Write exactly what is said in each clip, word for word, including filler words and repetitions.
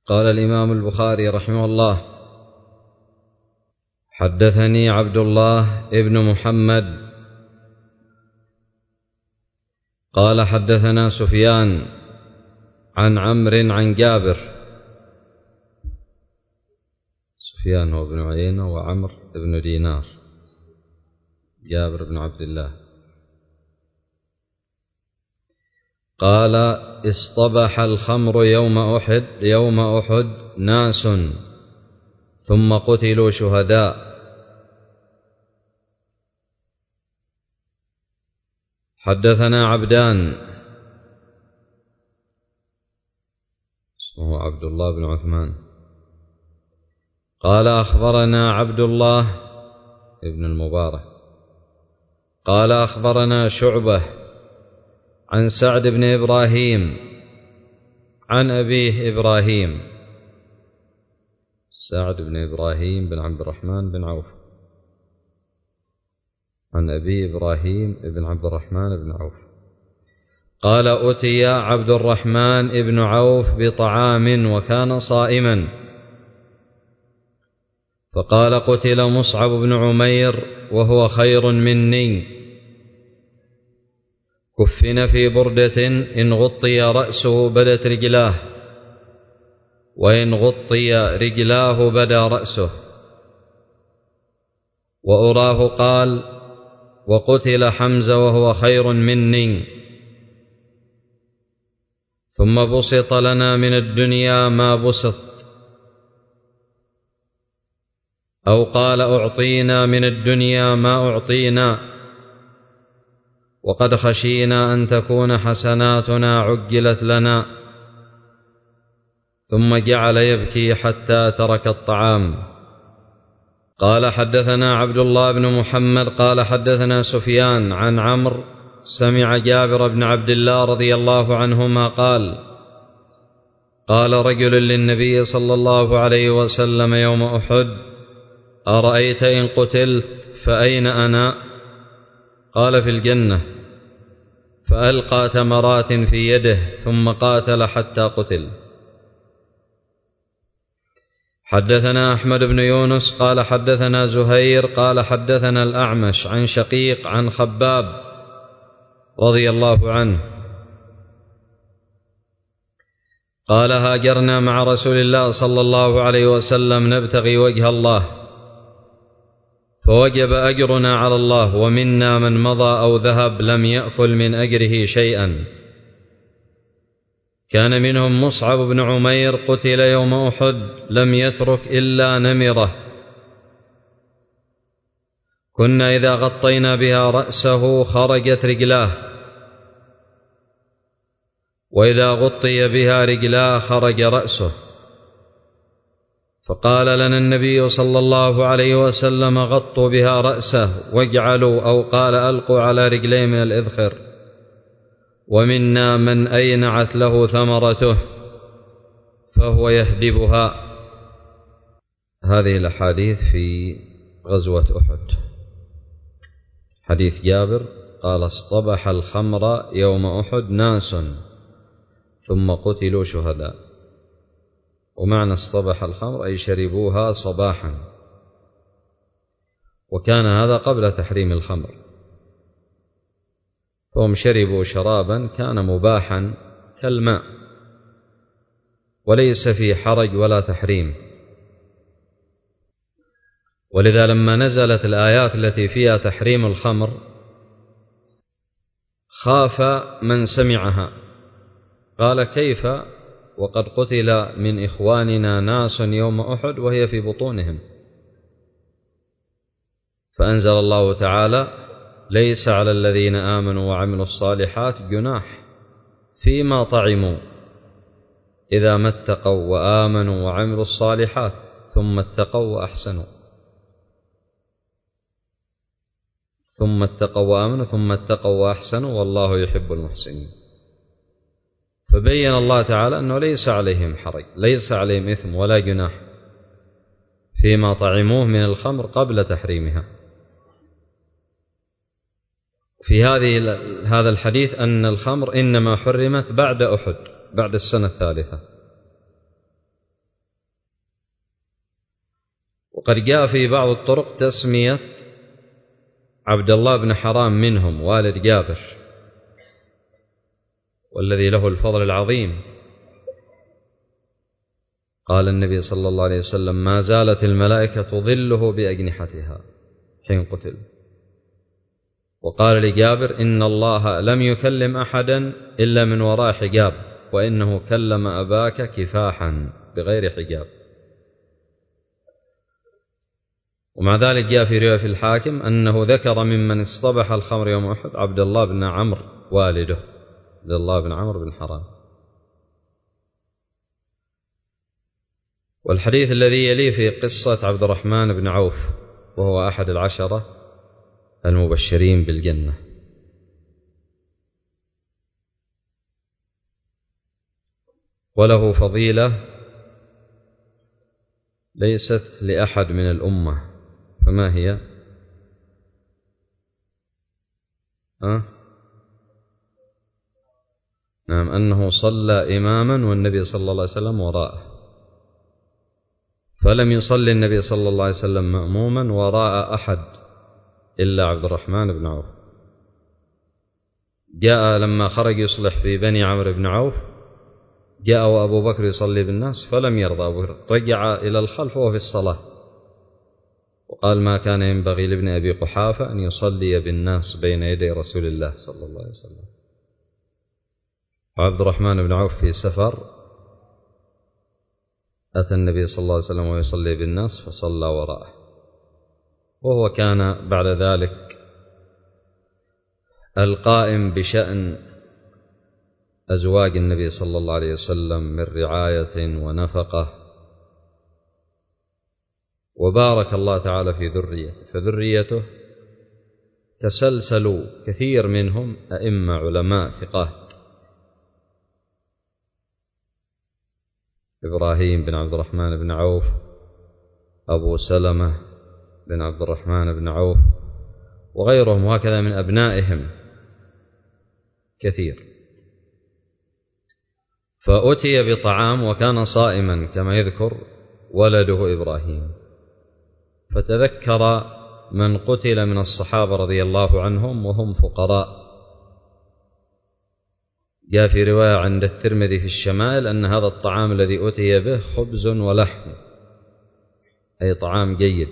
قال الإمام البخاري رحمه الله: حدثني عبد الله ابن محمد قال حدثنا سفيان عن عمرو عن جابر. سفيان هو ابن عيينة وعمر ابن دينار، جابر بن عبد الله. قال: اصطبح الخمر يوم أحد يوم أحد ناس ثم قتلوا شهداء. حدثنا عبدان، اسمه عبد الله بن عثمان، قال أخبرنا عبد الله ابن المبارك قال أخبرنا شعبة عن سعد بن إبراهيم عن أبيه إبراهيم، سعد بن إبراهيم بن عبد الرحمن بن عوف، عن أبي إبراهيم بن عبد الرحمن بن عوف قال: أتي عبد الرحمن بن عوف بطعام وكان صائما، فقال: قتل مصعب بن عمير وهو خير مني، كفن في بردة إن غطي رأسه بدت رجلاه، وإن غطي رجلاه بدا رأسه. وأراه قال: وقتل حمزة وهو خير مني، ثم بسط لنا من الدنيا ما بسط، أو قال: أعطينا من الدنيا ما أعطينا، وقد خشينا أن تكون حسناتنا عجلت لنا. ثم جعل يبكي حتى ترك الطعام. قال: حدثنا عبد الله بن محمد قال حدثنا سفيان عن عمرو سمع جابر بن عبد الله رضي الله عنهما قال: قال رجل للنبي صلى الله عليه وسلم يوم أحد: أرأيت إن قتلت فأين أنا؟ قال: في الجنة. فألقى تمرات في يده ثم قاتل حتى قتل. حدثنا أحمد بن يونس قال حدثنا زهير قال حدثنا الأعمش عن شقيق عن خباب رضي الله عنه قال: هاجرنا مع رسول الله صلى الله عليه وسلم نبتغي وجه الله، فوجب أجرنا على الله، ومنا من مضى أو ذهب لم يأكل من أجره شيئا. كان منهم مصعب بن عمير قتل يوم أحد لم يترك إلا نمرة، كنا إذا غطينا بها رأسه خرجت رجلاه، وإذا غطي بها رجلاه خرج رأسه. فقال لنا النبي صلى الله عليه وسلم: غطوا بها رأسه واجعلوا، أو قال: ألقوا على رجليه من الإذخر. ومنا من أينعت له ثمرته فهو يهدبها. هذه الأحاديث في غزوة أحد. حديث جابر قال: اصطبح الخمر يوم أحد ناس ثم قتلوا شهداء. ومعنى اصطبح الخمر أي شربوها صباحا، وكان هذا قبل تحريم الخمر، فهم شربوا شرابا كان مباحا كالماء، وليس في حرج ولا تحريم. ولذا لما نزلت الآيات التي فيها تحريم الخمر خاف من سمعها، قال: كيف وقد قتل من إخواننا ناس يوم أحد وهي في بطونهم؟ فأنزل الله تعالى: ليس على الذين آمنوا وعملوا الصالحات جناح فيما طعموا إذا ما اتقوا وآمنوا وعملوا الصالحات ثم اتقوا وأحسنوا، ثم اتقوا وآمنوا ثم اتقوا وأحسنوا والله يحب المحسنين. فبين الله تعالى أنه ليس عليهم حرج، ليس عليهم إثم ولا جناح فيما طعموه من الخمر قبل تحريمها. في هذه هذا الحديث أن الخمر إنما حرمت بعد أحد، بعد السنة الثالثة. وقد جاء في بعض الطرق تسمية عبد الله بن حرام منهم والد جابر والذي له الفضل العظيم. قال النبي صلى الله عليه وسلم: ما زالت الملائكة تظله بأجنحتها حين قتل. وقال لجابر: إن الله لم يكلم أحدا إلا من وراء حجاب، وإنه كلم أباك كفاحا بغير حجاب. ومع ذلك جاء في رواية في الحاكم أنه ذكر ممن اصطبح الخمر يوم أحد عبد الله بن عمرو والده، عبد الله بن عمرو بن حرام. والحديث الذي يليه في قصة عبد الرحمن بن عوف، وهو أحد العشرة المبشرين بالجنة. وله فضيلة ليست لأحد من الأمة، فما هي؟ أه؟ نعم، أنه صلى إماما والنبي صلى الله عليه وسلم وراءه، فلم يصلي النبي صلى الله عليه وسلم مأموما وراء أحد إلا عبد الرحمن بن عوف. جاء لما خرج يصلح في بني عمرو بن عوف، جاء وأبو بكر يصلي بالناس فلم يرضى أبو بكر، رجع إلى الخلف وهو في الصلاة وقال: ما كان ينبغي لابن أبي قحافة أن يصلي بالناس بين يدي رسول الله صلى الله عليه وسلم. وعبد الرحمن بن عوف في سفر أتى النبي صلى الله عليه وسلم ويصلي بالناس فصلى وراءه، وهو كان بعد ذلك القائم بشأن أزواج النبي صلى الله عليه وسلم من رعاية ونفقة. وبارك الله تعالى في ذريته، فذريته تسلسلوا كثير منهم أئمة علماء ثقات: إبراهيم بن عبد الرحمن بن عوف، أبو سلمة بن عبد الرحمن بن عوف، وغيرهم، وهكذا من أبنائهم كثير. فأتي بطعام وكان صائما كما يذكر ولده إبراهيم، فتذكر من قتل من الصحابة رضي الله عنهم وهم فقراء. جاء في رواية عند الترمذي في الشمائل أن هذا الطعام الذي أتي به خبز ولحم، أي طعام جيد،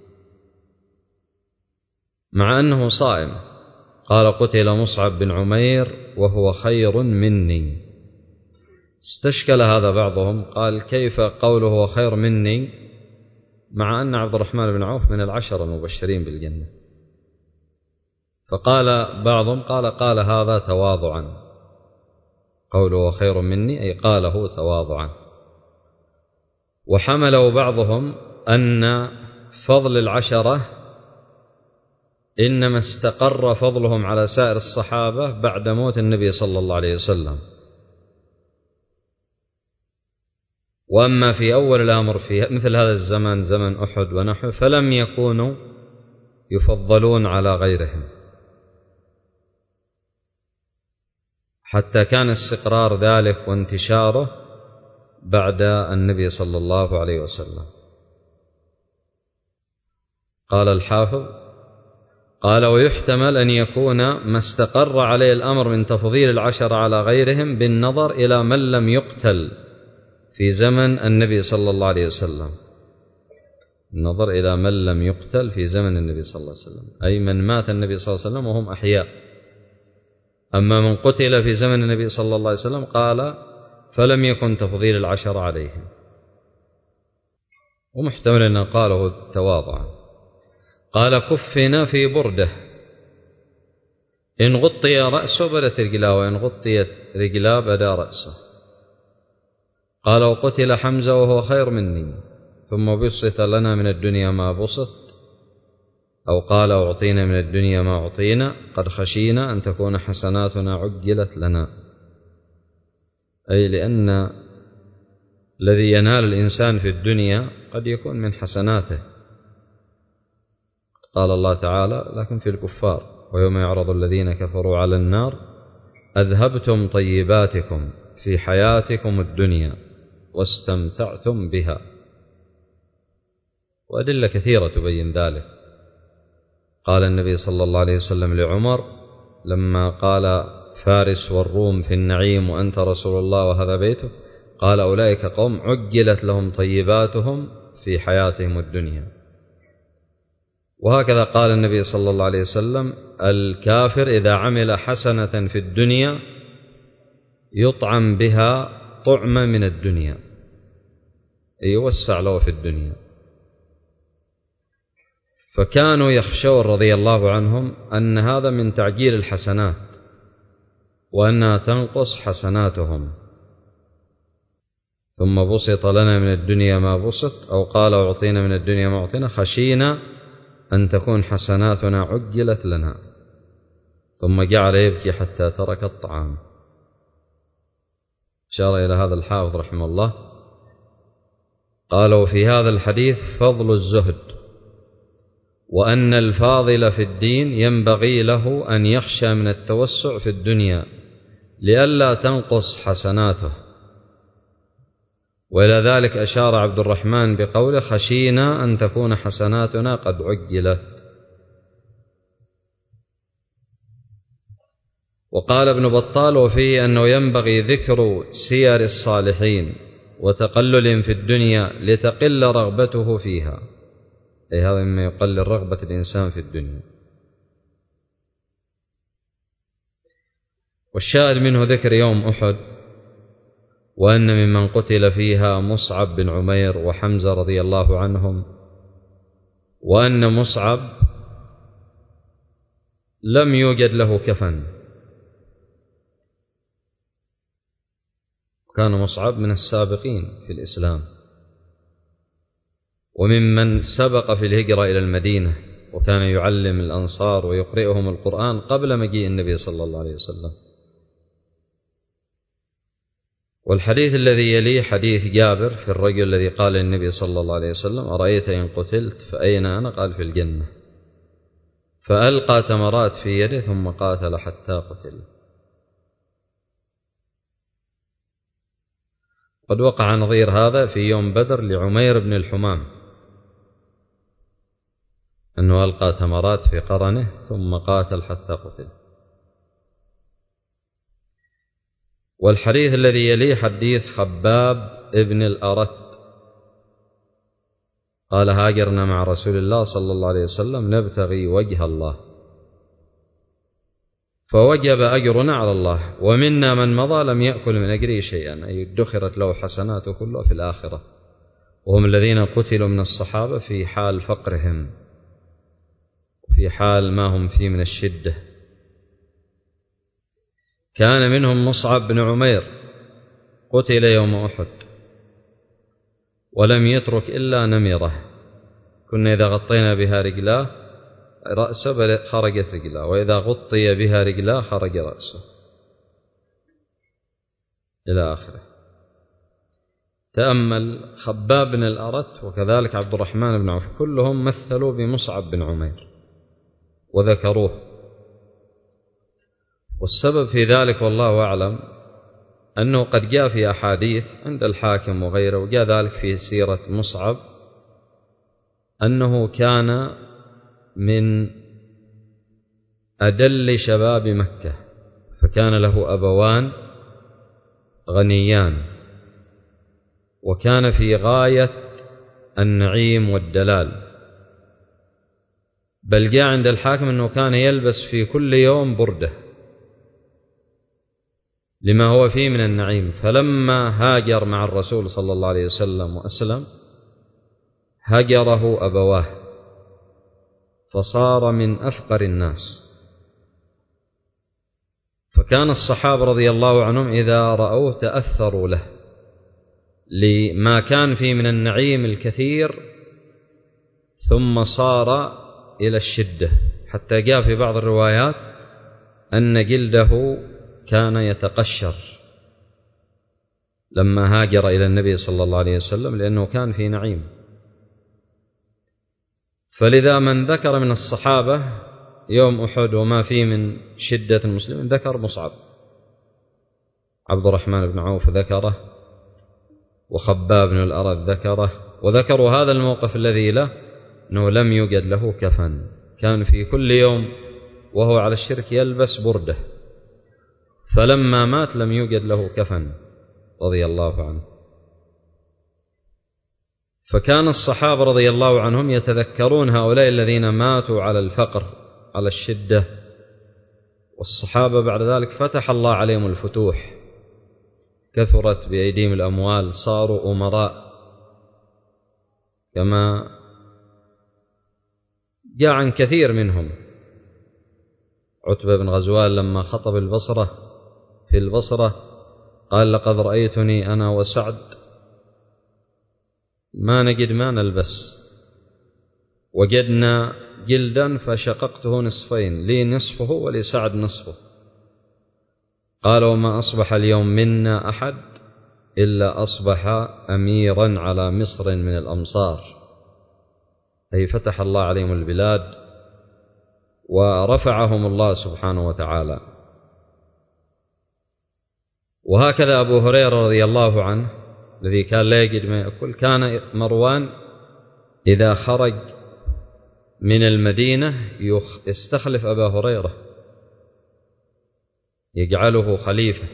مع أنه صائم. قال: قتل مصعب بن عمير وهو خير مني. استشكل هذا بعضهم، قال: كيف قوله هو خير مني مع أن عبد الرحمن بن عوف من العشرة المبشرين بالجنة؟ فقال بعضهم قال قال هذا تواضعا، قوله خير مني أي قاله تواضعا. وحملوا بعضهم أن فضل العشرة إنما استقر فضلهم على سائر الصحابة بعد موت النبي صلى الله عليه وسلم، وأما في أول الأمر في مثل هذا الزمن، زمن أحد ونحو، فلم يكونوا يفضلون على غيرهم، حتى كان استقرار ذلك وانتشاره بعد النبي صلى الله عليه وسلم. قال الحافظ: قال: ويحتمل أن يكون ما استقر عليه الأمر من تفضيل العشر على غيرهم بالنظر إلى من لم يقتل في زمن النبي صلى الله عليه وسلم، النظر إلى من لم يقتل في زمن النبي صلى الله عليه وسلم، أي من مات النبي صلى الله عليه وسلم وهم أحياء. أما من قتل في زمن النبي صلى الله عليه وسلم قال فلم يكن تفضيل العشر عليهم، ومحتمل أن قاله تواضعا. قال: كفنا في برده، إن غطي رأسه بدت رجلاه، وإن غطيت رجلاه بدا رأسه. قال: وقتل حمزة وهو خير مني، ثم بسط لنا من الدنيا ما بسط، أو قال: أعطينا من الدنيا ما أعطينا، قد خشينا أن تكون حسناتنا عجلت لنا، أي لأن الذي ينال الإنسان في الدنيا قد يكون من حسناته. قال الله تعالى: لكن في الكفار: ويوم يعرض الذين كفروا على النار أذهبتم طيباتكم في حياتكم الدنيا واستمتعتم بها. وأدلة كثيرة تبين ذلك. قال النبي صلى الله عليه وسلم لعمر لما قال فارس والروم في النعيم وأنت رسول الله وهذا بيته، قال أولئك قوم عجلت لهم طيباتهم في حياتهم الدنيا. وهكذا قال النبي صلى الله عليه وسلم الكافر إذا عمل حسنة في الدنيا يطعم بها طعمة من الدنيا، يوسع له في الدنيا. فكانوا يخشون رضي الله عنهم أن هذا من تعجيل الحسنات وأنها تنقص حسناتهم. ثم بسط لنا من الدنيا ما بسط، أو قال أعطينا من الدنيا ما أعطينا، خشينا أن تكون حسناتنا عجلت لنا. ثم جعل يبكي حتى ترك الطعام. أشار إلى هذا الحافظ رحمه الله، قالوا في هذا الحديث فضل الزهد، وأن الفاضل في الدين ينبغي له أن يخشى من التوسع في الدنيا لئلا تنقص حسناته. وإلى ذلك أشار عبد الرحمن بقوله خشينا أن تكون حسناتنا قد عجلت. وقال ابن بطال وفيه أنه ينبغي ذكر سير الصالحين وتقلل في الدنيا لتقل رغبته فيها، أي هذا مما يقلل رغبة الإنسان في الدنيا. والشاهد منه ذكر يوم أحد، وأن ممن قتل فيها مصعب بن عمير وحمزة رضي الله عنهم، وأن مصعب لم يوجد له كفن، كان مصعب من السابقين في الإسلام وممن سبق في الهجرة إلى المدينة، وكان يعلم الأنصار ويقرئهم القرآن قبل مجيء النبي صلى الله عليه وسلم. والحديث الذي يليه حديث جابر في الرجل الذي قال للنبي صلى الله عليه وسلم أرأيت إن قتلت فأين أنا؟ قال في الجنة، فألقى تمرات في يده ثم قاتل حتى قتل. قد وقع نظير هذا في يوم بدر لعمير بن الحمام، أنه ألقى تمرات في قرنه ثم قاتل حتى قتل. والحديث الذي يليه حديث خباب ابن الأرت قال هاجرنا مع رسول الله صلى الله عليه وسلم نبتغي وجه الله فوجب أجرنا على الله، ومنا من مضى لم يأكل من أجره شيئا، أي ادخرت له حسناته كلها في الآخرة، وهم الذين قتلوا من الصحابة في حال فقرهم في حال ما هم فيه من الشدة. كان منهم مصعب بن عمير قتل يوم أحد ولم يترك إلا نمرة، كنا إذا غطينا بها رجلاه رأسه خرجت رجلاه، وإذا غطي بها رجلاه خرج رأسه، إلى آخره. تأمل خباب بن الأرت وكذلك عبد الرحمن بن عوف كلهم مثلوا بمصعب بن عمير وذكروه. والسبب في ذلك والله أعلم أنه قد جاء في أحاديث عند الحاكم وغيره، وجاء ذلك في سيرة مصعب أنه كان من أدل شباب مكة، فكان له أبوان غنيان، وكان في غاية النعيم والدلال، بل جاء عند الحاكم أنه كان يلبس في كل يوم بردة لما هو فيه من النعيم. فلما هاجر مع الرسول صلى الله عليه وسلم وأسلم هجره أبواه فصار من أفقر الناس. فكان الصحابة رضي الله عنهم إذا رأوه تأثروا له لما كان فيه من النعيم الكثير، ثم صار إلى الشدة، حتى جاء في بعض الروايات أن جلده كان يتقشر لما هاجر إلى النبي صلى الله عليه وسلم، لأنه كان في نعيم. فلذا من ذكر من الصحابة يوم أحد وما فيه من شدة المسلمين ذكر مصعب، عبد الرحمن بن عوف ذكره، وخباب بن الأرت ذكره، وذكروا هذا الموقف الذي له أنه لم يوجد له كفن، كان في كل يوم وهو على الشرك يلبس بردة، فلما مات لم يوجد له كفن رضي الله عنه. فكان الصحابة رضي الله عنهم يتذكرون هؤلاء الذين ماتوا على الفقر على الشدة، والصحابة بعد ذلك فتح الله عليهم الفتوح، كثرت بأيديهم الأموال، صاروا أمراء، كما جاء عن كثير منهم. عتبة بن غزوان لما خطب البصرة في البصرة قال: لقد رأيتني أنا وسعد ما نجد ما نلبس، وجدنا جلدا فشققته نصفين، لي نصفه ولسعد نصفه. قال: وما أصبح اليوم منا أحد إلا أصبح أميرا على مصر من الأمصار، أي فتح الله عليهم البلاد ورفعهم الله سبحانه وتعالى. وهكذا أبو هريرة رضي الله عنه الذي كان لا يجد ما يأكل، كان مروان إذا خرج من المدينة يستخلف أبا هريرة يجعله خليفة.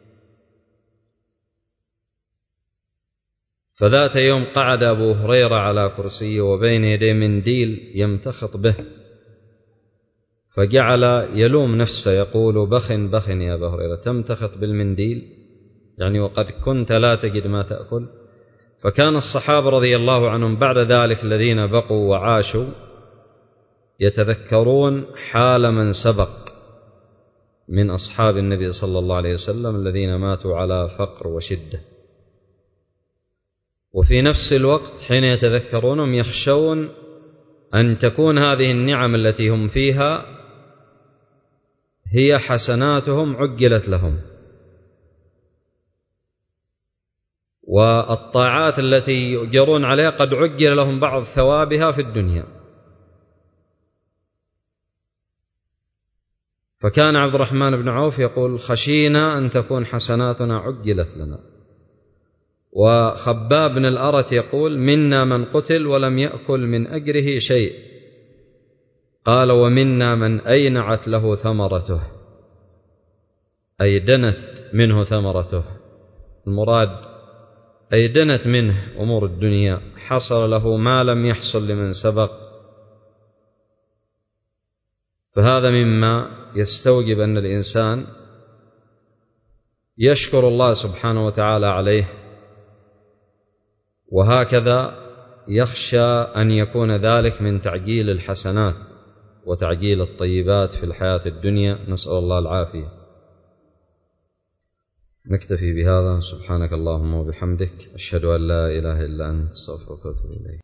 فذات يوم قعد أبو هريرة على كرسيه وبين يديه منديل يمتخط به، فجعل يلوم نفسه يقول: بخ بخ يا أبا هريرة، تمتخط بالمنديل يعني وقد كنت لا تجد ما تأكل. فكان الصحابة رضي الله عنهم بعد ذلك الذين بقوا وعاشوا يتذكرون حال من سبق من أصحاب النبي صلى الله عليه وسلم الذين ماتوا على فقر وشدة، وفي نفس الوقت حين يتذكرونهم يخشون أن تكون هذه النعم التي هم فيها هي حسناتهم عجلت لهم، والطاعات التي يؤجرون عليها قد عجل لهم بعض ثوابها في الدنيا. فكان عبد الرحمن بن عوف يقول: خشينا أن تكون حسناتنا عجلت لنا. وخباب بن الأرت يقول: منا من قتل ولم يأكل من أجره شيء، قال: ومنا من أينعت له ثمرته، أي دنت منه ثمرته، المراد أي دنت منه أمور الدنيا، حصل له ما لم يحصل لمن سبق. فهذا مما يستوجب أن الإنسان يشكر الله سبحانه وتعالى عليه، وهكذا يخشى أن يكون ذلك من تعجيل الحسنات وتعجيل الطيبات في الحياة الدنيا، نسأل الله العافية. نكتفي بهذا، سبحانك اللهم وبحمدك، أشهد أن لا إله إلا أنت، أستغفرك وأتوب إليك.